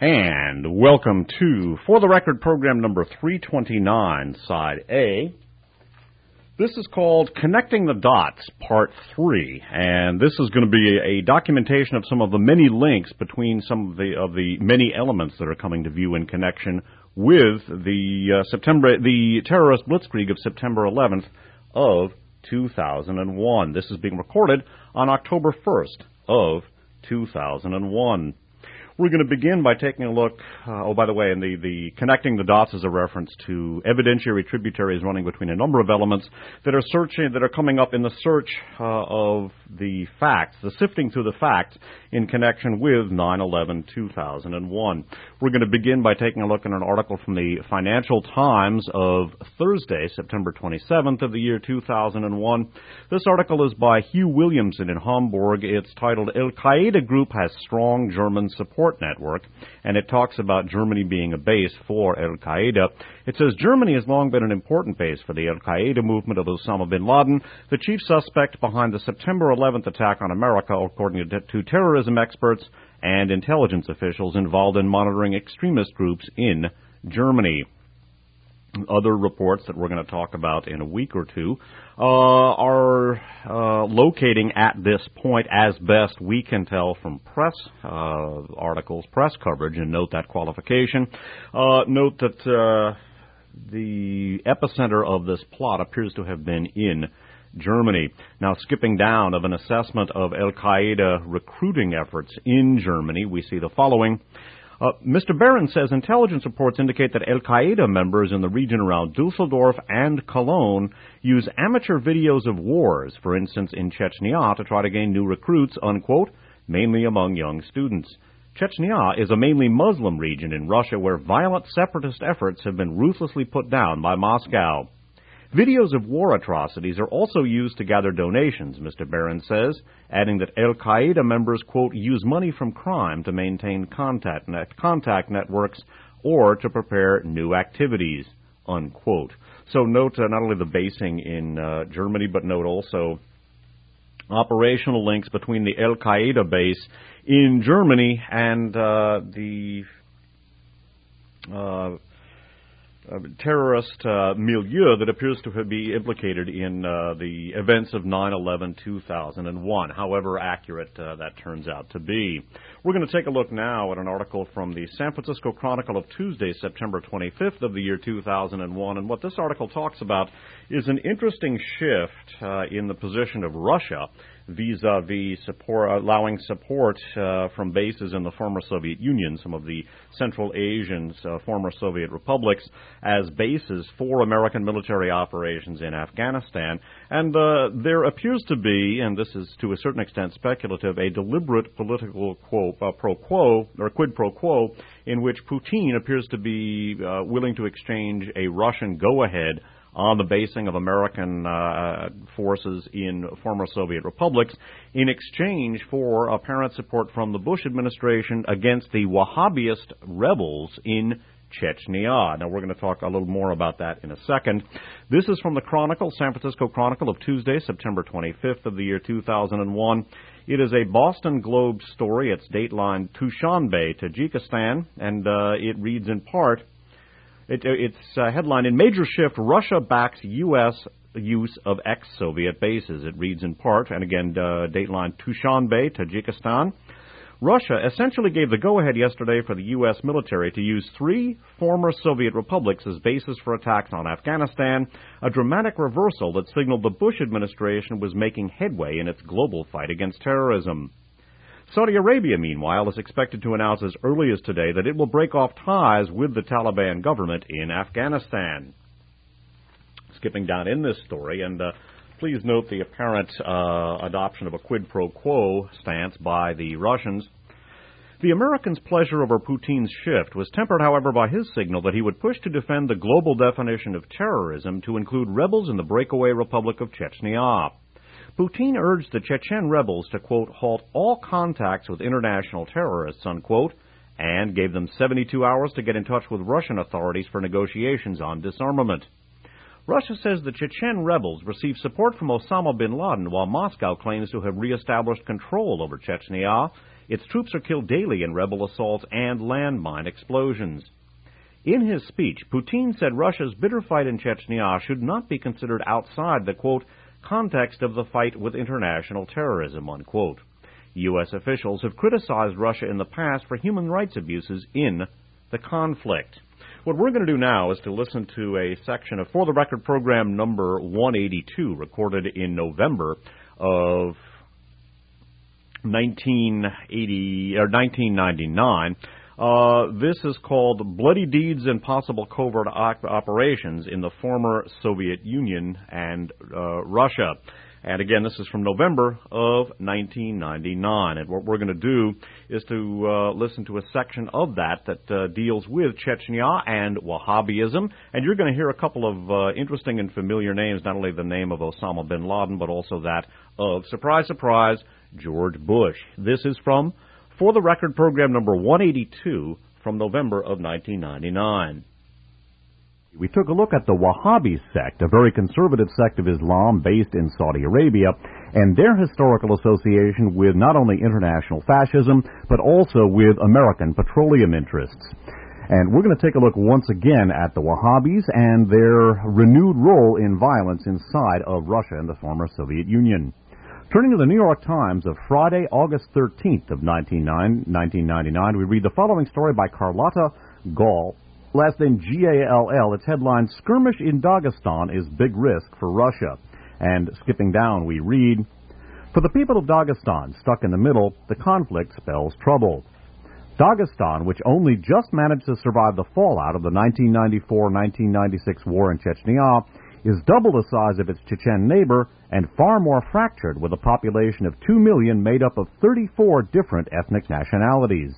And welcome to For the Record program number 329, Side A. This is called Connecting the Dots, Part 3, and this is going to be a documentation of some of the many links between some of the many elements that are coming to view in connection with the terrorist blitzkrieg of September 11th of 2001. This is being recorded on October 1st of 2001. We're going to begin by taking a look, by the way, and the connecting the dots is a reference to evidentiary tributaries running between a number of elements that are coming up in the search of the facts, the sifting through the facts in connection with 9/11/2001. We're going to begin by taking a look at an article from the Financial Times of Thursday, September 27th of the year 2001. This article is by Hugh Williamson in Hamburg. It's titled, Al-Qaeda Group Has Strong German Support Network, and it talks about Germany being a base for Al-Qaeda. It says, Germany has long been an important base for the Al-Qaeda movement of Osama bin Laden, the chief suspect behind the September 11th attack on America, according to terrorism experts and intelligence officials involved in monitoring extremist groups in Germany. Other reports that we're going to talk about in a week or two are locating at this point, as best we can tell from press articles, press coverage, and note that qualification. Note that the epicenter of this plot appears to have been in Germany. Now, skipping down of an assessment of Al-Qaeda recruiting efforts in Germany, we see the following. Mr. Barron says intelligence reports indicate that Al-Qaeda members in the region around Dusseldorf and Cologne use amateur videos of wars, for instance in Chechnya, to try to gain new recruits, unquote, mainly among young students. Chechnya is a mainly Muslim region in Russia where violent separatist efforts have been ruthlessly put down by Moscow. Videos of war atrocities are also used to gather donations, Mr. Barron says, adding that Al-Qaeda members, quote, use money from crime to maintain contact networks or to prepare new activities, unquote. So note not only the basing in Germany, but note also operational links between the Al-Qaeda base in Germany and the terrorist milieu that appears to be implicated in the events of 9/11/2001, however accurate that turns out to be. We're going to take a look now at an article from the San Francisco Chronicle of Tuesday, September 25th of the year 2001, and what this article talks about is an interesting shift in the position of Russia vis-a-vis allowing support from bases in the former Soviet Union, some of the Central Asian former Soviet republics, as bases for American military operations in Afghanistan. And there appears to be, and this is to a certain extent speculative, a deliberate political quid pro quo in which Putin appears to be willing to exchange a Russian go-ahead on the basing of American forces in former Soviet republics in exchange for apparent support from the Bush administration against the Wahhabist rebels in Chechnya. Now, we're going to talk a little more about that in a second. This is from the Chronicle, San Francisco Chronicle of Tuesday, September 25th of the year 2001. It is a Boston Globe story. It's dateline Dushanbe, Tajikistan, and it reads in part, It's headline, in major shift, Russia backs U.S. use of ex-Soviet bases. It reads in part, and again, dateline Dushanbe, Tajikistan. Russia essentially gave the go-ahead yesterday for the U.S. military to use 3 former Soviet republics as bases for attacks on Afghanistan, a dramatic reversal that signaled the Bush administration was making headway in its global fight against terrorism. Saudi Arabia, meanwhile, is expected to announce as early as today that it will break off ties with the Taliban government in Afghanistan. Skipping down in this story, and please note the apparent adoption of a quid pro quo stance by the Russians. The Americans' pleasure over Putin's shift was tempered, however, by his signal that he would push to defend the global definition of terrorism to include rebels in the breakaway Republic of Chechnya. Putin urged the Chechen rebels to, quote, halt all contacts with international terrorists, unquote, and gave them 72 hours to get in touch with Russian authorities for negotiations on disarmament. Russia says the Chechen rebels received support from Osama bin Laden, while Moscow claims to have reestablished control over Chechnya Its troops are killed daily in rebel assaults and landmine explosions. In his speech, Putin said Russia's bitter fight in Chechnya should not be considered outside the, quote, context of the fight with international terrorism, unquote. U.S. officials have criticized Russia in the past for human rights abuses in the conflict. What we're going to do now is to listen to a section of For the Record program number 182, recorded in November of 1999. This is called Bloody Deeds and Possible Covert Operations in the Former Soviet Union and Russia. And again, this is from November of 1999. And what we're going to do is to listen to a section of that deals with Chechnya and Wahhabism. And you're going to hear a couple of interesting and familiar names, not only the name of Osama bin Laden, but also that of, surprise, surprise, George Bush. This is from For the Record program number 182 from November of 1999. We took a look at the Wahhabi sect, a very conservative sect of Islam based in Saudi Arabia, and their historical association with not only international fascism, but also with American petroleum interests. And we're going to take a look once again at the Wahhabis and their renewed role in violence inside of Russia and the former Soviet Union. Turning to the New York Times of Friday, August 13th of 1999, we read the following story by Carlotta Gall, last name Gall. Its headline, Skirmish in Dagestan is Big Risk for Russia. And skipping down, we read, For the people of Dagestan, stuck in the middle, the conflict spells trouble. Dagestan, which only just managed to survive the fallout of the 1994-1996 war in Chechnya, is double the size of its Chechen neighbor and far more fractured, with a population of 2 million made up of 34 different ethnic nationalities.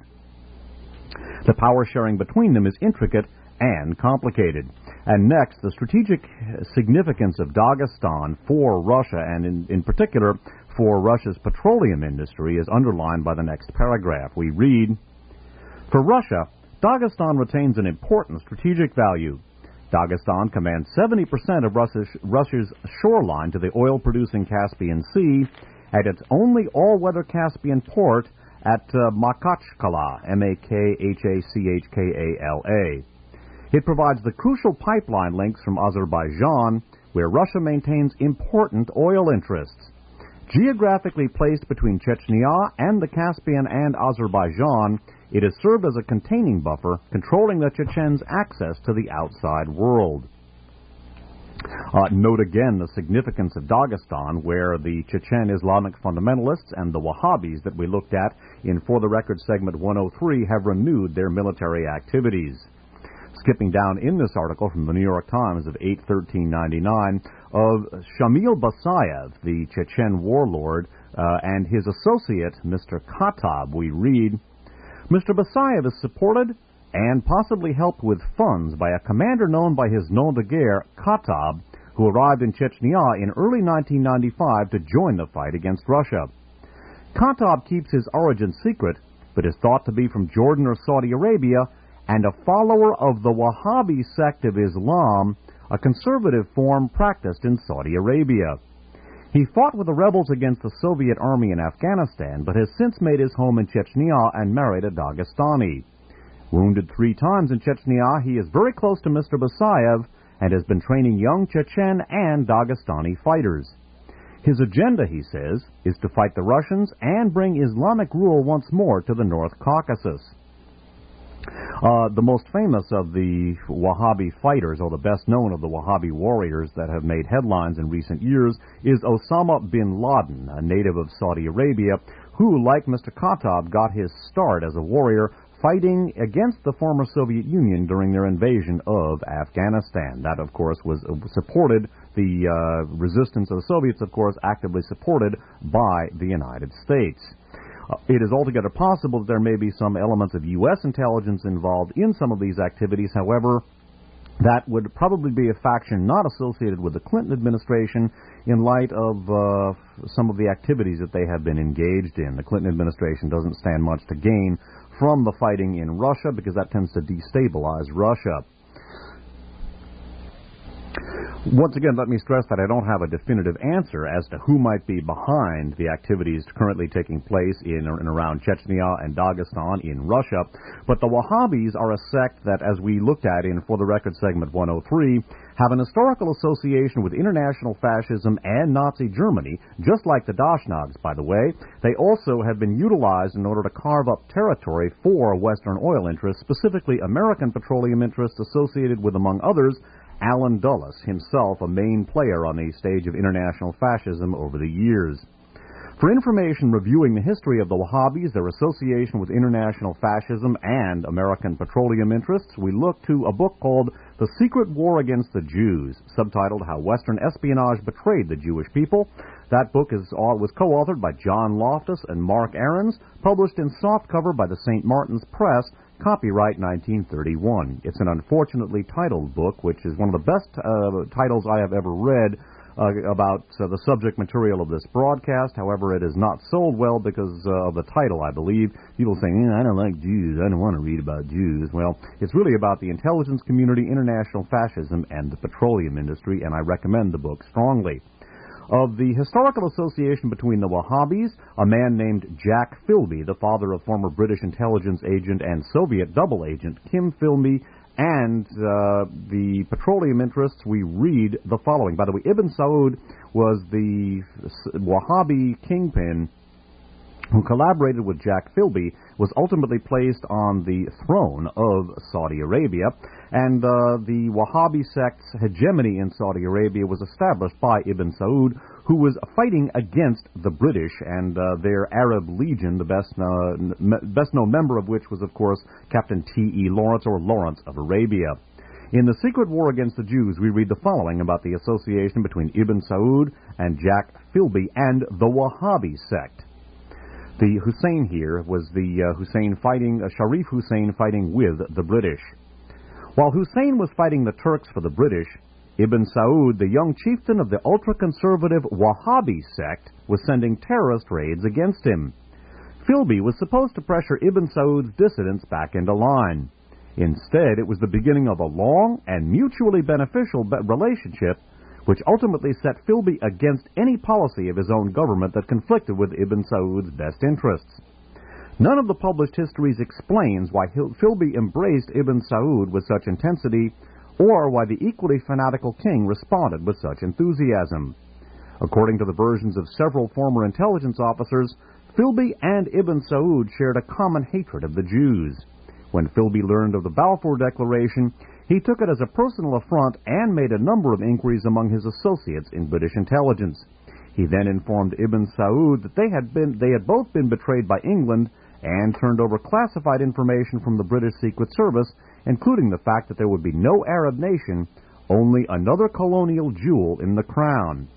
The power sharing between them is intricate and complicated. And next, the strategic significance of Dagestan for Russia, and in particular for Russia's petroleum industry, is underlined by the next paragraph. We read, For Russia, Dagestan retains an important strategic value. Dagestan commands 70% of Russia's shoreline to the oil-producing Caspian Sea at its only all-weather Caspian port at Makhachkala, Makhachkala. It provides the crucial pipeline links from Azerbaijan, where Russia maintains important oil interests. Geographically placed between Chechnya and the Caspian and Azerbaijan, it has served as a containing buffer, controlling the Chechens' access to the outside world. Note again the significance of Dagestan, where the Chechen Islamic fundamentalists and the Wahhabis that we looked at in For the Record segment 103 have renewed their military activities. Skipping down in this article from the New York Times of 8/13/99 of Shamil Basayev, the Chechen warlord, and his associate, Mr. Khattab, we read, Mr. Basayev is supported and possibly helped with funds by a commander known by his nom de guerre, Khattab, who arrived in Chechnya in early 1995 to join the fight against Russia. Khattab keeps his origin secret, but is thought to be from Jordan or Saudi Arabia, and a follower of the Wahhabi sect of Islam, a conservative form practiced in Saudi Arabia. He fought with the rebels against the Soviet army in Afghanistan, but has since made his home in Chechnya and married a Dagestani. Wounded 3 times in Chechnya, he is very close to Mr. Basayev and has been training young Chechen and Dagestani fighters. His agenda, he says, is to fight the Russians and bring Islamic rule once more to the North Caucasus. The most famous of the Wahhabi fighters, or the best known of the Wahhabi warriors that have made headlines in recent years, is Osama bin Laden, a native of Saudi Arabia, who, like Mr. Khattab, got his start as a warrior fighting against the former Soviet Union during their invasion of Afghanistan. That, of course, was supported, the resistance of the Soviets, of course, actively supported by the United States. It is altogether possible that there may be some elements of U.S. intelligence involved in some of these activities. However, that would probably be a faction not associated with the Clinton administration in light of some of the activities that they have been engaged in. The Clinton administration doesn't stand much to gain from the fighting in Russia because that tends to destabilize Russia. Once again, let me stress that I don't have a definitive answer as to who might be behind the activities currently taking place in and around Chechnya and Dagestan in Russia, but the Wahhabis are a sect that, as we looked at in For the Record segment 103, have an historical association with international fascism and Nazi Germany, just like the Dashnags, by the way. They also have been utilized in order to carve up territory for Western oil interests, specifically American petroleum interests associated with, among others, Allen Dulles, himself a main player on the stage of international fascism over the years. For information reviewing the history of the Wahhabis, their association with international fascism and American petroleum interests, we look to a book called The Secret War Against the Jews, subtitled How Western Espionage Betrayed the Jewish People. That book was co-authored by John Loftus and Mark Ahrens, published in softcover by the St. Martin's Press, copyright 1931. It's an unfortunately titled book, which is one of the best titles I have ever read about the subject material of this broadcast. However, it is not sold well because of the title, I believe. People saying, I don't like Jews, I don't want to read about Jews. Well, it's really about the intelligence community, international fascism, and the petroleum industry, and I recommend the book strongly. Of the historical association between the Wahhabis, a man named Jack Philby, the father of former British intelligence agent and Soviet double agent Kim Philby, and the petroleum interests, we read the following. By the way, Ibn Saud was the Wahhabi kingpin who collaborated with Jack Philby, was ultimately placed on the throne of Saudi Arabia, and the Wahhabi sect's hegemony in Saudi Arabia was established by Ibn Saud, who was fighting against the British and their Arab Legion, the best-known member of which was, of course, Captain T.E. Lawrence, or Lawrence of Arabia. In The Secret War Against the Jews, we read the following about the association between Ibn Saud and Jack Philby and the Wahhabi sect. The Hussein here was the Sharif Hussein fighting with the British. While Hussein was fighting the Turks for the British, Ibn Saud, the young chieftain of the ultra-conservative Wahhabi sect, was sending terrorist raids against him. Philby was supposed to pressure Ibn Saud's dissidents back into line. Instead, it was the beginning of a long and mutually beneficial relationship which ultimately set Philby against any policy of his own government that conflicted with Ibn Saud's best interests. None of the published histories explains why Philby embraced Ibn Saud with such intensity, or why the equally fanatical king responded with such enthusiasm. According to the versions of several former intelligence officers, Philby and Ibn Saud shared a common hatred of the Jews. When Philby learned of the Balfour Declaration, he took it as a personal affront and made a number of inquiries among his associates in British intelligence. He then informed Ibn Saud that they had both been betrayed by England and turned over classified information from the British Secret Service, including the fact that there would be no Arab nation, only another colonial jewel in the crown.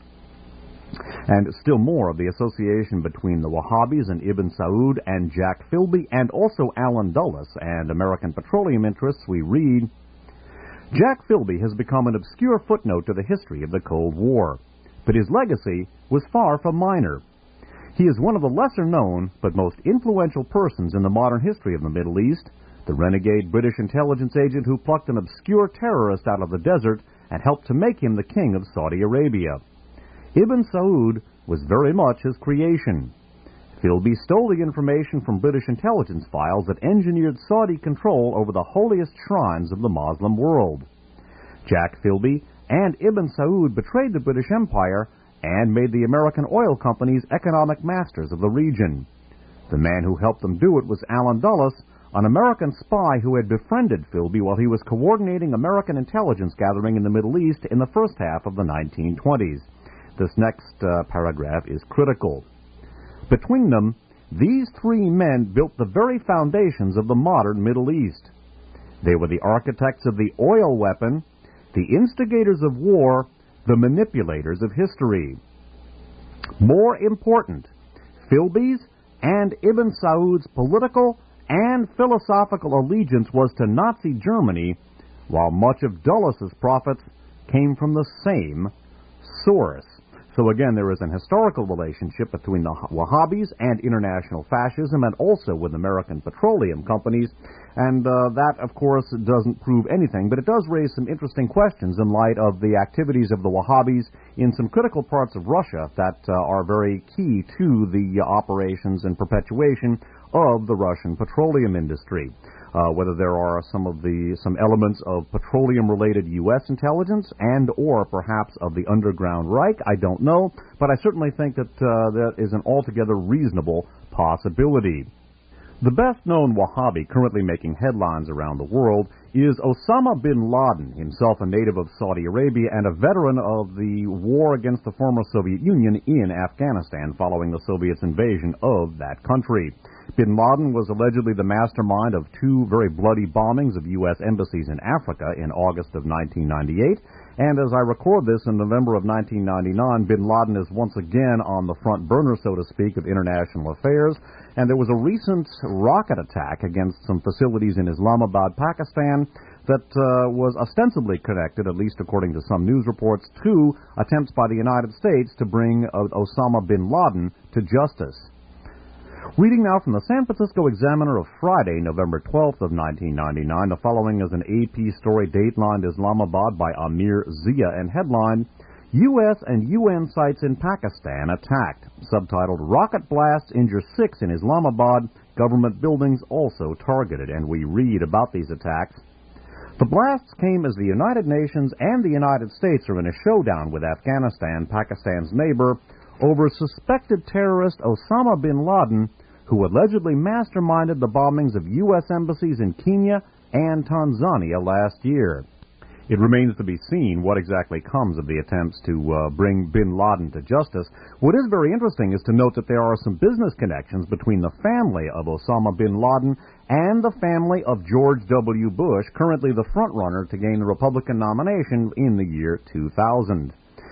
And still more of the association between the Wahhabis and Ibn Saud and Jack Philby, and also Allen Dulles and American petroleum interests, we read, Jack Philby has become an obscure footnote to the history of the Cold War, but his legacy was far from minor. He is one of the lesser-known but most influential persons in the modern history of the Middle East, the renegade British intelligence agent who plucked an obscure terrorist out of the desert and helped to make him the king of Saudi Arabia. Ibn Saud was very much his creation. Philby stole the information from British intelligence files that engineered Saudi control over the holiest shrines of the Muslim world. Jack Philby and Ibn Saud betrayed the British Empire and made the American oil companies economic masters of the region. The man who helped them do it was Allen Dulles, an American spy who had befriended Philby while he was coordinating American intelligence gathering in the Middle East in the first half of the 1920s. This next paragraph is critical. Between them, these three men built the very foundations of the modern Middle East. They were the architects of the oil weapon, the instigators of war, the manipulators of history. More important, Philby's and Ibn Saud's political and philosophical allegiance was to Nazi Germany, while much of Dulles's profits came from the same source. So again, there is an historical relationship between the Wahhabis and international fascism, and also with American petroleum companies. And that, of course, doesn't prove anything, but it does raise some interesting questions in light of the activities of the Wahhabis in some critical parts of Russia that are very key to the operations and perpetuation of the Russian petroleum industry. Whether there are some elements of petroleum-related U.S. intelligence and or perhaps of the underground Reich, I don't know, but I certainly think that that is an altogether reasonable possibility. The best-known Wahhabi currently making headlines around the world is Osama bin Laden, himself a native of Saudi Arabia and a veteran of the war against the former Soviet Union in Afghanistan following the Soviets' invasion of that country. Bin Laden was allegedly the mastermind of two very bloody bombings of U.S. embassies in Africa in August of 1998, and as I record this in November of 1999, bin Laden is once again on the front burner, so to speak, of international affairs, and there was a recent rocket attack against some facilities in Islamabad, Pakistan, that was ostensibly connected, at least according to some news reports, to attempts by the United States to bring Osama bin Laden to justice. Reading now from the San Francisco Examiner of Friday, November 12th of 1999, the following is an AP story datelined Islamabad by Amir Zia and headlined, U.S. and UN sites in Pakistan attacked. Subtitled, Rocket Blasts Injure 6 in Islamabad, Government Buildings Also Targeted. And we read about these attacks. The blasts came as the United Nations and the United States are in a showdown with Afghanistan, Pakistan's neighbor, over suspected terrorist Osama bin Laden, who allegedly masterminded the bombings of U.S. embassies in Kenya and Tanzania last year. It remains to be seen what exactly comes of the attempts to bring bin Laden to justice. What is very interesting is to note that there are some business connections between the family of Osama bin Laden and the family of George W. Bush, currently the frontrunner to gain the Republican nomination in the year 2000.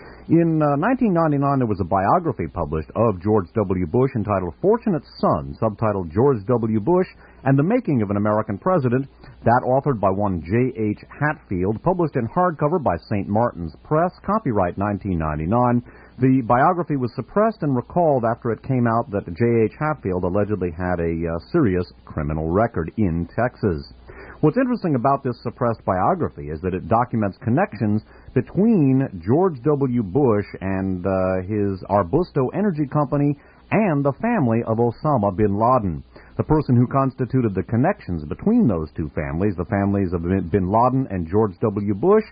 In 1999, there was a biography published of George W. Bush entitled Fortunate Son, subtitled George W. Bush and the Making of an American President, that authored by one J.H. Hatfield, published in hardcover by St. Martin's Press, copyright 1999. The biography was suppressed and recalled after it came out that J.H. Hatfield allegedly had a serious criminal record in Texas. What's interesting about this suppressed biography is that it documents connections between George W. Bush and his Arbusto Energy Company and the family of Osama bin Laden. The person who constituted the connections between those two families, the families of bin Laden and George W. Bush,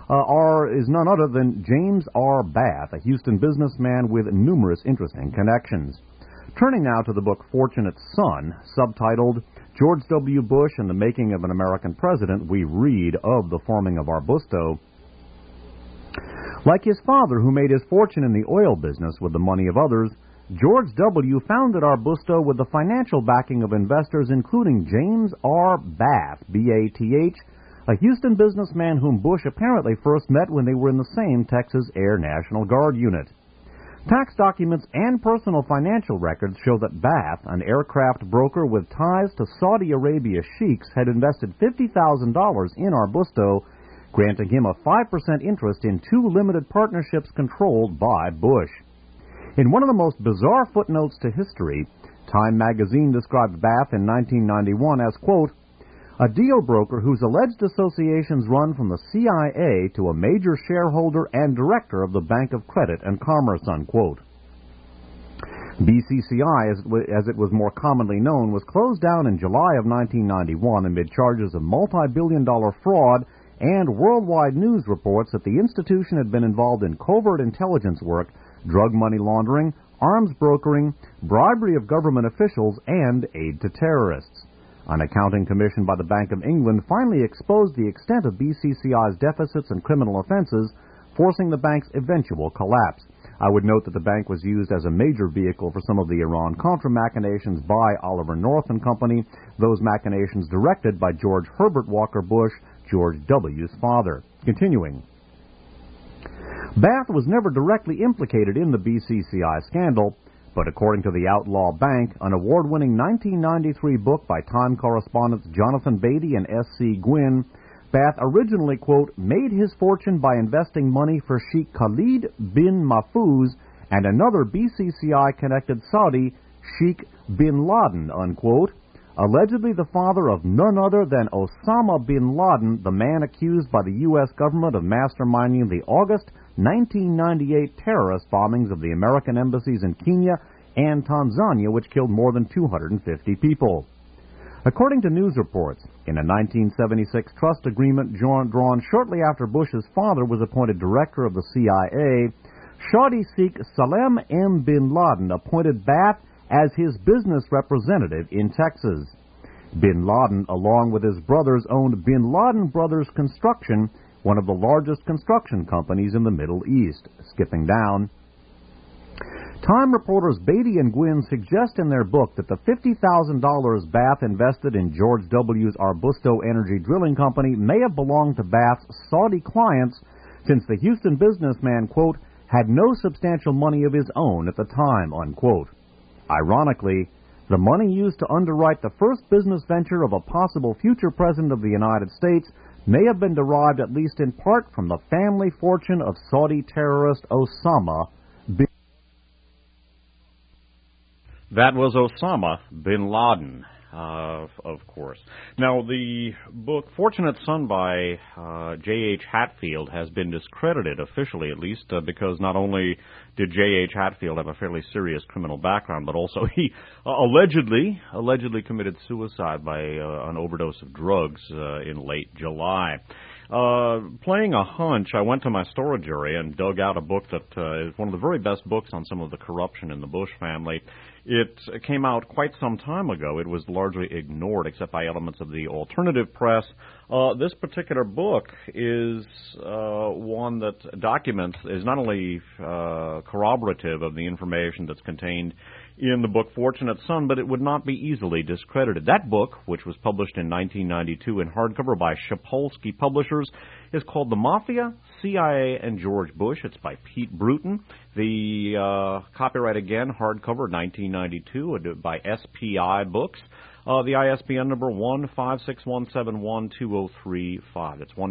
is none other than James R. Bath, a Houston businessman with numerous interesting connections. Turning now to the book Fortunate Son, subtitled George W. Bush and the Making of an American President, we read of the forming of Arbusto. Like his father, who made his fortune in the oil business with the money of others, George W. founded Arbusto with the financial backing of investors including James R. Bath, B-A-T-H, a Houston businessman whom Bush apparently first met when they were in the same Texas Air National Guard unit. Tax documents and personal financial records show that Bath, an aircraft broker with ties to Saudi Arabia sheiks, had invested $50,000 in Arbusto, granting him a 5% interest in two limited partnerships controlled by Bush. In one of the most bizarre footnotes to history, Time magazine described Bath in 1991 as, quote, a deal broker whose alleged associations run from the CIA to a major shareholder and director of the Bank of Credit and Commerce, unquote. BCCI, as it was more commonly known, was closed down in July of 1991 amid charges of multi-billion-dollar fraud and worldwide news reports that the institution had been involved in covert intelligence work, drug money laundering, arms brokering, bribery of government officials, and aid to terrorists. An accounting commission by the Bank of England finally exposed the extent of BCCI's deficits and criminal offenses, forcing the bank's eventual collapse. I would note that the bank was used as a major vehicle for some of the Iran-Contra machinations by Oliver North and Company, those machinations directed by George Herbert Walker Bush, George W.'s father. Continuing. Bath was never directly implicated in the BCCI scandal, but according to the Outlaw Bank, an award-winning 1993 book by Time correspondents Jonathan Beatty and S.C. Gwynn, Bath originally, quote, made his fortune by investing money for Sheikh Khalid bin Mahfouz and another BCCI-connected Saudi, Sheikh bin Laden, unquote, allegedly the father of none other than Osama bin Laden, the man accused by the U.S. government of masterminding the August 1998 terrorist bombings of the American embassies in Kenya and Tanzania, which killed more than 250 people. According to news reports, in a 1976 trust agreement drawn shortly after Bush's father was appointed director of the CIA, Saudi Sheikh Salem M. bin Laden appointed Baath as his business representative in Texas. Bin Laden, along with his brothers, owned Bin Laden Brothers Construction, one of the largest construction companies in the Middle East. Skipping down, Time reporters Beatty and Gwynn suggest in their book that the $50,000 Baath invested in George W.'s Arbusto Energy Drilling Company may have belonged to Baath's Saudi clients, since the Houston businessman, quote, had no substantial money of his own at the time, unquote. Ironically, the money used to underwrite the first business venture of a possible future president of the United States may have been derived at least in part from the family fortune of Saudi terrorist Osama bin. That was Osama bin Laden, of course. Now, the book Fortunate Son by J.H. Hatfield has been discredited, officially at least, because not only did J.H. Hatfield have a fairly serious criminal background, but also he allegedly committed suicide by an overdose of drugs in late July. Playing a hunch, I went to my storage area and dug out a book that is one of the very best books on some of the corruption in the Bush family. It came out quite some time ago. It was largely ignored except by elements of the alternative press. This particular book is one that is not only corroborative of the information that's contained in the book Fortunate Son, but it would not be easily discredited. That book, which was published in 1992 in hardcover by Sapolsky Publishers, is called The Mafia, CIA, and George Bush. It's by Pete Bruton. The copyright, again, hardcover, 1992, by SPI Books. The ISBN number 1-56171-2035. It's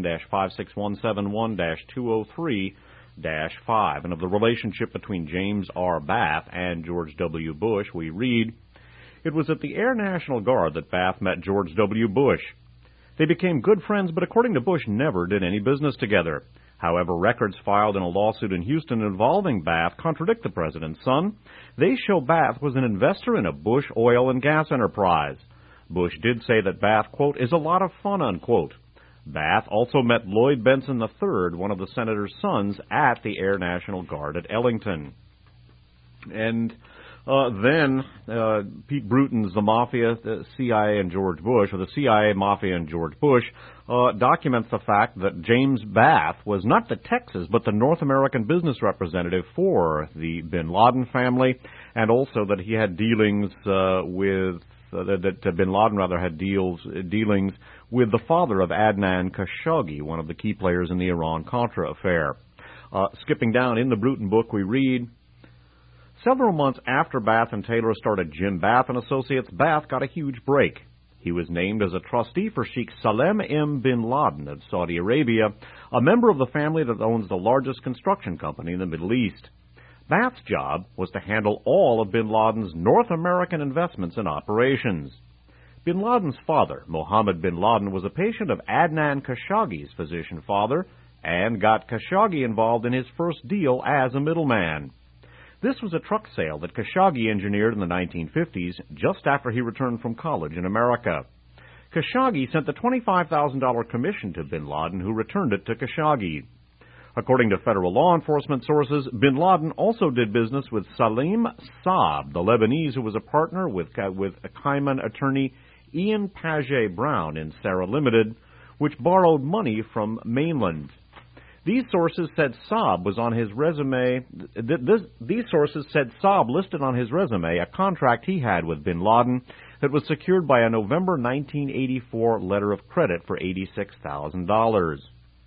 1-56171-2035. And of the relationship between James R. Baath and George W. Bush, we read, "It was at the Air National Guard that Baath met George W. Bush. They became good friends, but according to Bush, never did any business together. However, records filed in a lawsuit in Houston involving Baath contradict the president's son. They show Baath was an investor in a Bush oil and gas enterprise. Bush did say that Baath, quote, is a lot of fun, unquote. Baath also met Lloyd Benson III, one of the senator's sons, at the Air National Guard at Ellington." And then Pete Bruton's The Mafia, the CIA, and George Bush, or the CIA, Mafia, and George Bush, documents the fact that James Baath was not the Texas, but the North American business representative for the bin Laden family, and also that he had dealings that bin Laden had dealings with the father of Adnan Khashoggi, one of the key players in the Iran-Contra affair. Skipping down in the Bruton book, we read, "Several months after Baath and Taylor started Jim Baath & Associates, Baath got a huge break. He was named as a trustee for Sheikh Salem M. bin Laden of Saudi Arabia, a member of the family that owns the largest construction company in the Middle East. Baath's job was to handle all of bin Laden's North American investments and operations. Bin Laden's father, Mohammed bin Laden, was a patient of Adnan Khashoggi's physician father and got Khashoggi involved in his first deal as a middleman. This was a truck sale that Khashoggi engineered in the 1950s, just after he returned from college in America. Khashoggi sent the $25,000 commission to bin Laden, who returned it to Khashoggi. According to federal law enforcement sources, bin Laden also did business with Salim Saab, the Lebanese who was a partner with Cayman attorney Ian Paget Brown in Sarah Limited, which borrowed money from mainland. These sources said Saab was on his resume. These sources said Saab listed on his resume a contract he had with bin Laden that was secured by a November 1984 letter of credit for $86,000.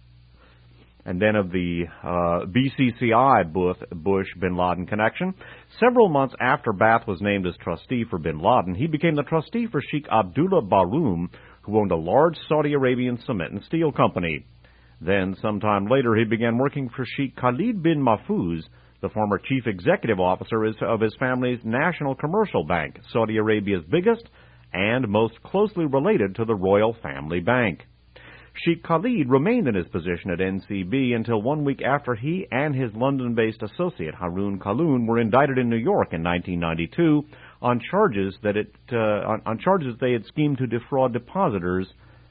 And then of the BCCI Bush-bin Laden connection, several months after Baath was named as trustee for bin Laden, he became the trustee for Sheikh Abdullah Baroum, who owned a large Saudi Arabian cement and steel company. Then, sometime later, he began working for Sheikh Khalid bin Mahfouz, the former chief executive officer of his family's National Commercial Bank, Saudi Arabia's biggest and most closely related to the royal family bank. Sheikh Khalid remained in his position at NCB until 1 week after he and his London-based associate Haroon Kaloun were indicted in New York in 1992 on charges they had schemed to defraud depositors,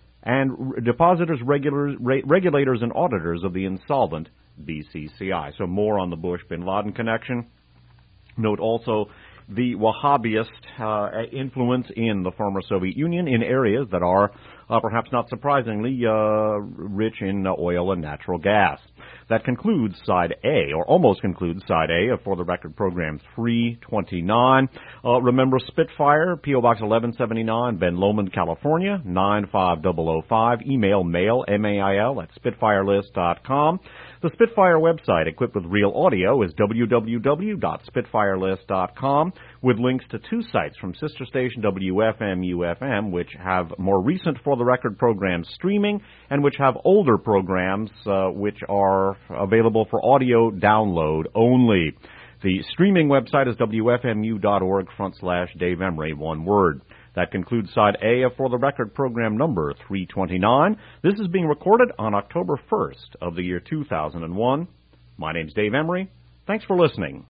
regulators, and auditors of the insolvent BCCI. So more on the Bush bin Laden connection. Note also the Wahhabist influence in the former Soviet Union in areas that are, perhaps not surprisingly, rich in oil and natural gas. That concludes Side A, or almost concludes Side A of For the Record Program 329. Remember Spitfire, P.O. Box 1179, Ben Lomond, California, 95005. Email mail, M-A-I-L, at spitfirelist.com. The Spitfire website, equipped with real audio, is www.spitfirelist.com, with links to two sites from sister station WFMU-FM, which have more recent For the Record programs streaming, and which have older programs which are available for audio download only. The streaming website is wfmu.org/Dave Emery, one word. That concludes Side A of For the Record program number 329. This is being recorded on October 1st of the year 2001. My name's Dave Emery. Thanks for listening.